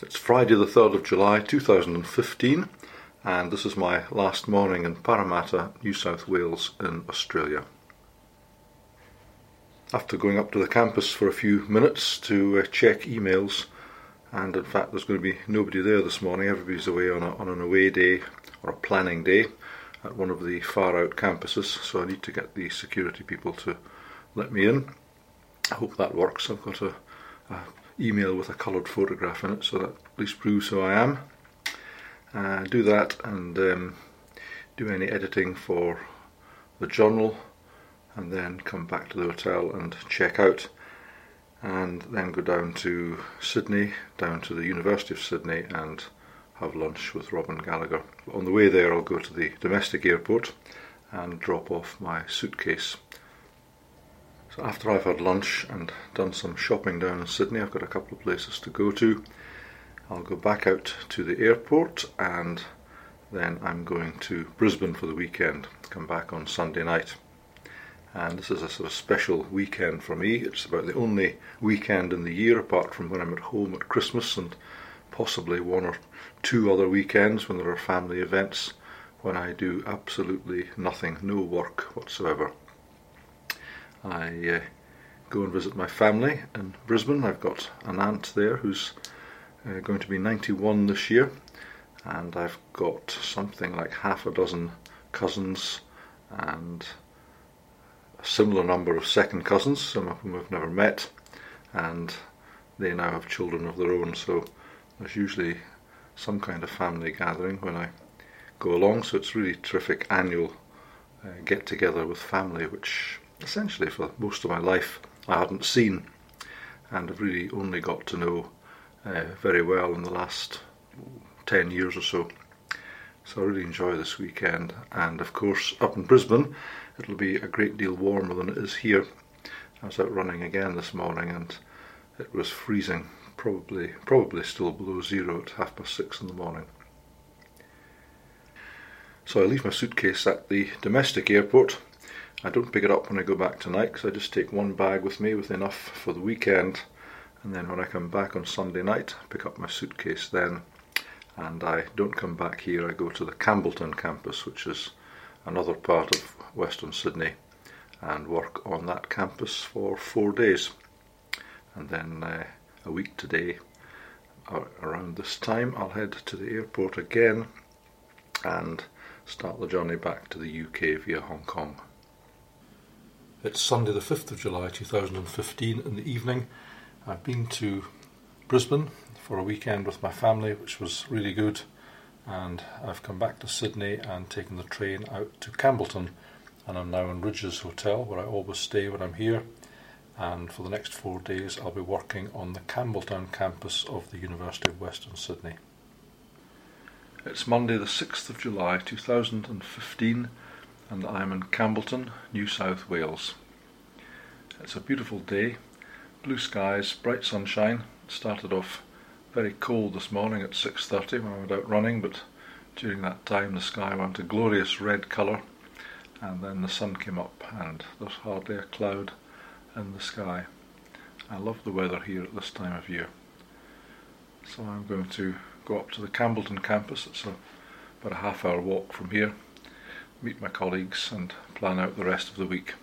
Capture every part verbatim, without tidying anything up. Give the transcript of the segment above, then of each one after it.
It's Friday the third of July two thousand fifteen, and this is my last morning in Parramatta, New South Wales in Australia. After going up to the campus for a few minutes to uh, check emails, and in fact there's going to be nobody there this morning, everybody's away on, a, on an away day or a planning day at one of the far out campuses, so I need to get the security people to let me in. I hope that works. I've got a, a email with a coloured photograph in it, so that at least proves who I am. Uh, do that and um, do any editing for the journal, and then come back to the hotel and check out, and then go down to Sydney, down to the University of Sydney, and have lunch with Robin Gallagher. On the way there I'll go to the domestic airport and drop off my suitcase. So after I've had lunch and done some shopping down in Sydney, I've got a couple of places to go to. I'll go back out to the airport, and then I'm going to Brisbane for the weekend, come back on Sunday night. And this is a sort of special weekend for me. It's about the only weekend in the year, apart from when I'm at home at Christmas and possibly one or two other weekends when there are family events, when I do absolutely nothing, no work whatsoever. I uh, go and visit my family in Brisbane. I've got an aunt there who's uh, going to be ninety-one this year, and I've got something like half a dozen cousins and a similar number of second cousins, some of whom I've never met, and they now have children of their own, so there's usually some kind of family gathering when I go along, so it's really terrific annual uh, get together with family, which essentially for most of my life I hadn't seen, and I've really only got to know uh, very well in the last ten years or so. So I really enjoy this weekend, and of course up in Brisbane it'll be a great deal warmer than it is here. I was out running again this morning and it was freezing, probably probably still below zero at half past six in the morning. So I leave my suitcase at the domestic airport. I don't pick it up when I go back tonight, because I just take one bag with me with enough for the weekend, and then when I come back on Sunday night I pick up my suitcase then, and I don't come back here. I go to the Campbelltown campus, which is another part of Western Sydney, and work on that campus for four days, and then uh, a week today around this time I'll head to the airport again and start the journey back to the U K via Hong Kong. It's Sunday the fifth of July two thousand fifteen in the evening. I've been to Brisbane for a weekend with my family, which was really good, and I've come back to Sydney and taken the train out to Campbelltown, and I'm now in Ridges Hotel, where I always stay when I'm here, and for the next four days I'll be working on the Campbelltown campus of the University of Western Sydney. It's Monday the sixth of July two thousand fifteen, and I'm in Campbelltown, New South Wales. It's a beautiful day, blue skies, bright sunshine. It started off very cold this morning at six thirty when I went out running, but during that time the sky went a glorious red colour, and then the sun came up and there's hardly a cloud in the sky. I love the weather here at this time of year. So I'm going to go up to the Campbelltown campus. It's a, about a half hour walk from here, meet my colleagues and plan out the rest of the week.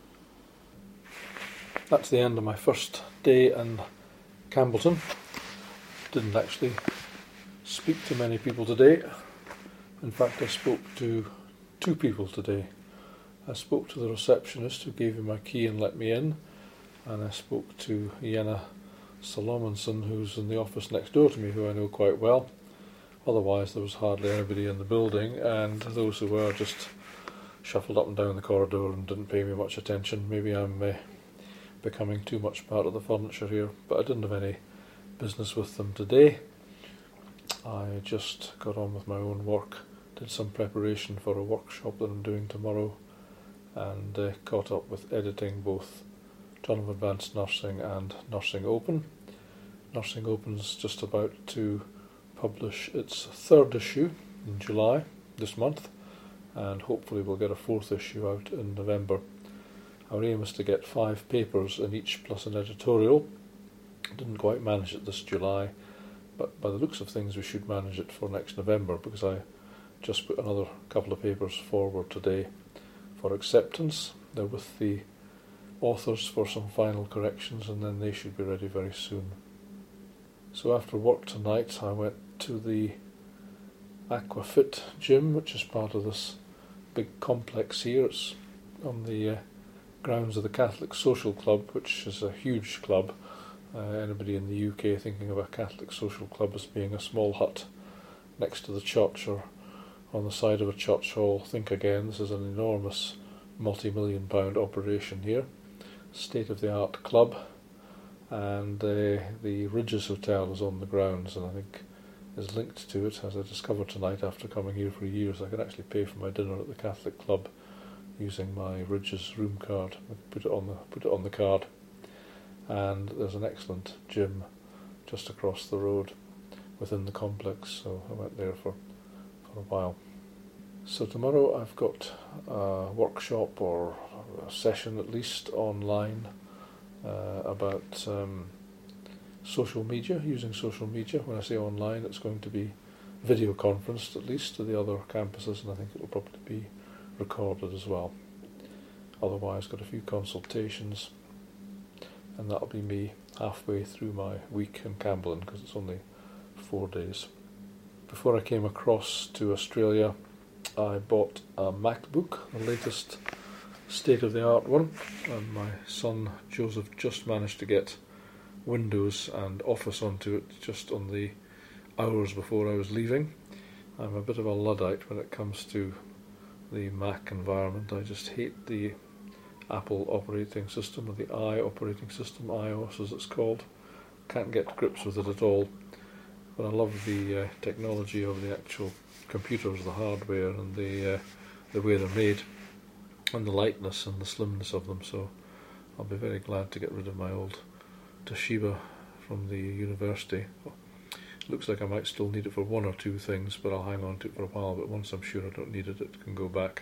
That's the end of my first day in Campbelltown. Didn't actually speak to many people today. In fact, I spoke to two people today. I spoke to the receptionist who gave me my key and let me in, and I spoke to Jenna Salomonson, who's in the office next door to me, who I know quite well. Otherwise there was hardly anybody in the building, and those who were just shuffled up and down the corridor and didn't pay me much attention. Maybe I'm uh, becoming too much part of the furniture here, but I didn't have any business with them today. I just got on with my own work, did some preparation for a workshop that I'm doing tomorrow, and uh, caught up with editing both Journal of Advanced Nursing and Nursing Open. Nursing Open's just about to publish its third issue in July this month, and hopefully we'll get a fourth issue out in November. Our aim is to get five papers in each plus an editorial. Didn't quite manage it this July, but by the looks of things we should manage it for next November, because I just put another couple of papers forward today for acceptance. They're with the authors for some final corrections, and then they should be ready very soon. So after work tonight I went to the Aquafit gym, which is part of this big complex here. It's on the uh, grounds of the Catholic Social Club, which is a huge club. Uh, anybody in the U K thinking of a Catholic Social Club as being a small hut next to the church or on the side of a church hall, think again. This is an enormous multi-million pound operation here. State-of-the-art club, and uh, the Ridges Hotel is on the grounds, and I think is linked to it, as I discovered tonight after coming here for years. I can actually pay for my dinner at the Catholic Club using my Ridges room card. I put it on the put it on the card. And there's an excellent gym just across the road within the complex, so I went there for, for a while. So tomorrow I've got a workshop, or a session at least, online uh, about um, social media, using social media. When I say online, it's going to be video conferenced at least to the other campuses, and I think it will probably be recorded as well. Otherwise, got a few consultations, and that'll be me halfway through my week in Camberlin, because it's only four days. Before I came across to Australia, I bought a MacBook, the latest state-of-the-art one, and my son Joseph just managed to get Windows and Office onto it just on the hours before I was leaving. I'm a bit of a Luddite when it comes to the Mac environment. I just hate the Apple operating system, or the i operating system, iOS as it's called. Can't get to grips with it at all. But I love the uh, technology of the actual computers, the hardware, and the uh, the way they're made, and the lightness and the slimness of them. So I'll be very glad to get rid of my old Toshiba from the university. Looks like I might still need it for one or two things, but I'll hang on to it for a while. But once I'm sure I don't need it, it can go back.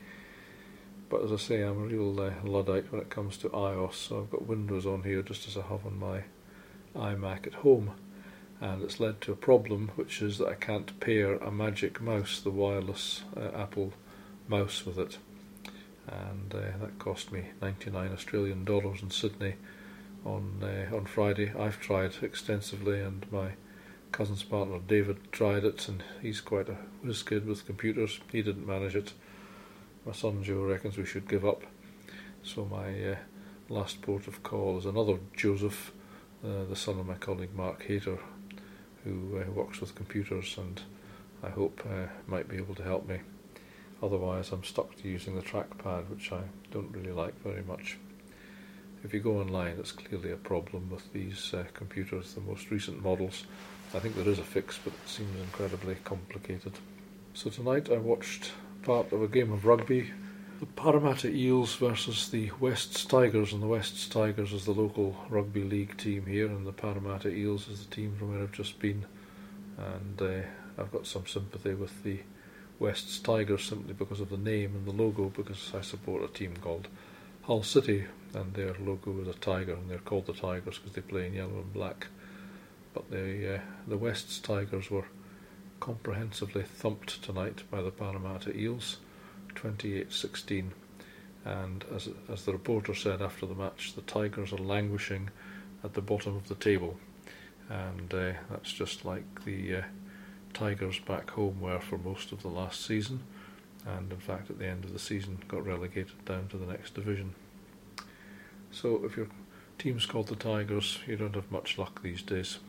But as I say, I'm a real uh, Luddite when it comes to iOS, so I've got Windows on here just as I have on my iMac at home. And it's led to a problem, which is that I can't pair a Magic Mouse, the wireless uh, Apple mouse, with it. And uh, that cost me ninety-nine Australian dollars in Sydney on uh, on Friday. I've tried extensively, and my cousin's partner David tried it, and he's quite a whiz kid with computers. He didn't manage it. My son Joe reckons we should give up. So my uh, last port of call is another Joseph, uh, the son of my colleague Mark Hayter, who uh, works with computers, and I hope uh, might be able to help me. Otherwise I'm stuck to using the trackpad, which I don't really like very much. If you go online, it's clearly a problem with these uh, computers, the most recent models. I think there is a fix, but it seems incredibly complicated. So tonight I watched part of a game of rugby, the Parramatta Eels versus the Wests Tigers, and the Wests Tigers is the local rugby league team here, and the Parramatta Eels is the team from where I've just been. And uh, I've got some sympathy with the Wests Tigers simply because of the name and the logo, because I support a team called Hull City, and their logo is a tiger, and they're called the Tigers because they play in yellow and black. But the uh, the Wests Tigers were comprehensively thumped tonight by the Parramatta Eels, twenty-eight sixteen, and as as the reporter said after the match, the Tigers are languishing at the bottom of the table, and uh, that's just like the uh, Tigers back home were for most of the last season, and in fact at the end of the season got relegated down to the next division. So if your team's called the Tigers, you don't have much luck these days.